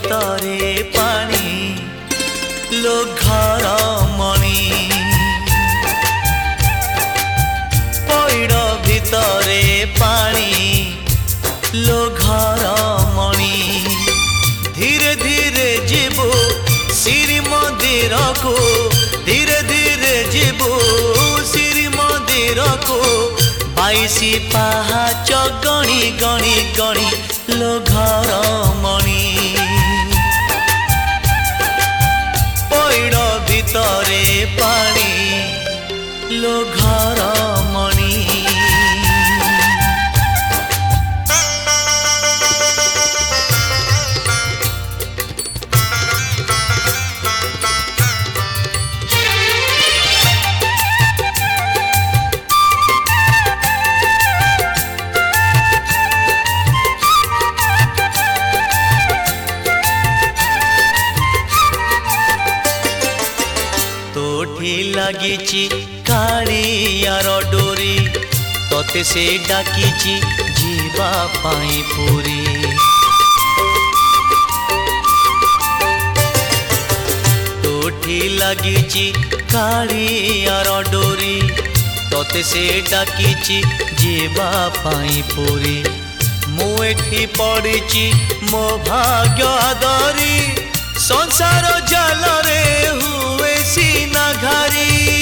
भितरे पानी लो घर मणि पैड़ भितरे पानी लो घर मणि धीरे धीरे जीवो श्री मंदिर को धीरे धीरे जीवो श्री मंदिर को 22 पाहाच गणी गणी गणी लो घर मणि पैड़ भितरे पानी लो घर मणि लगी कालियार डोरी तोते से डाकी जीवा पाई पूरी तोठी लगी कालियार डोरी तोते से डाकी जीवा पाई पूरी मुठी पड़ी मो भाग्य आदरी संसार जाल रे हुए सीना घारी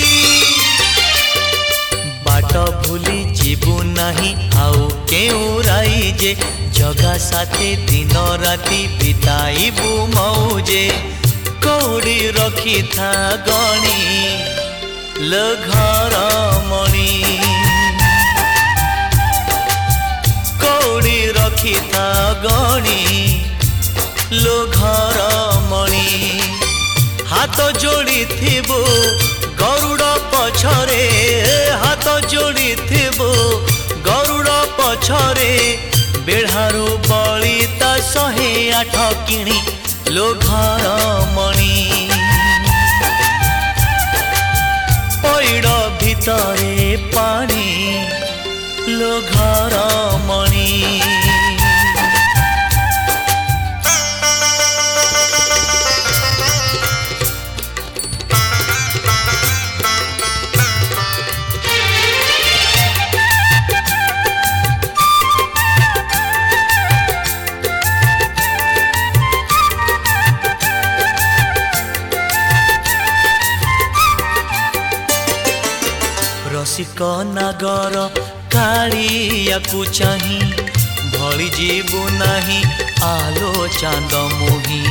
बाट भूली जीवु नहीं आउ केउ राई जे जगा साथे दिन राति बिताइबु मौजे कौड़ी रखी था गणी लो घर मणि कौड़ी रखी था गणी लो घर मणि हाथ जोड़ी थिबो गरुड़ पछरे हाथ जोड़ी थिबो गरुड़ पछरे बेढ़ारू बलिता 108 किणी लो घर मणि पैड़ भितरे पानी लो घर मणि रसिक नागर कालिया को चाही भली जीवु नहीं आलो चांद मोही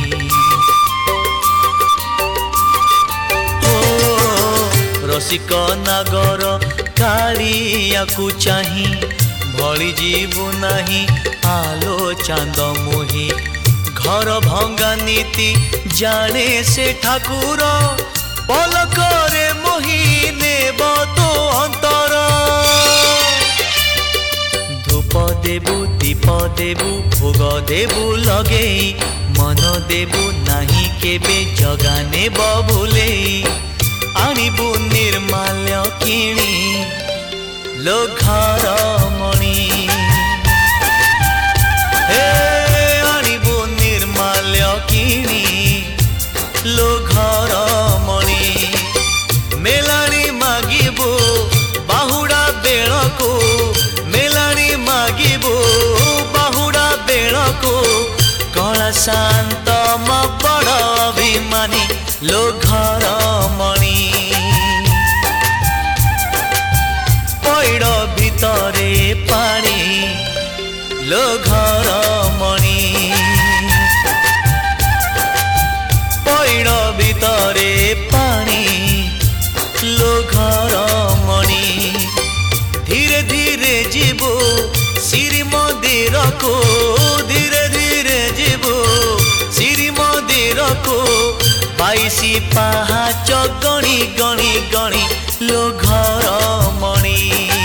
रसिक नागर कालिया को चाही भली जीवु नहीं आलो चांद मोही घर भंगा नीति जाने से ठाकुर पलकरे मोही नेब तो अंतर धूप देबु दीप देबु भोग देबु लगे मन देबु नहीं केबे जगा नेब भूले आनिबु निर्माल्य किणी लो घर मणि हे आनिबु निर्माल्य किणी लो घर मणि मेलाणी मागिबो बाहुड़ा बेल को मेलाणी मागिबो बाहुड़ा बेल को कला शांत म बड़ अभिमानी लो घर मणि पैड़ भितरे पानी लो घर मणि पैड़ भितरे पानी लो घर मणि धीरे धीरे जीवो श्री मंदिर को धीरे धीरे जीवो श्री मंदिर को 22 पाहाच गणी गणी गणी लो घर मणि।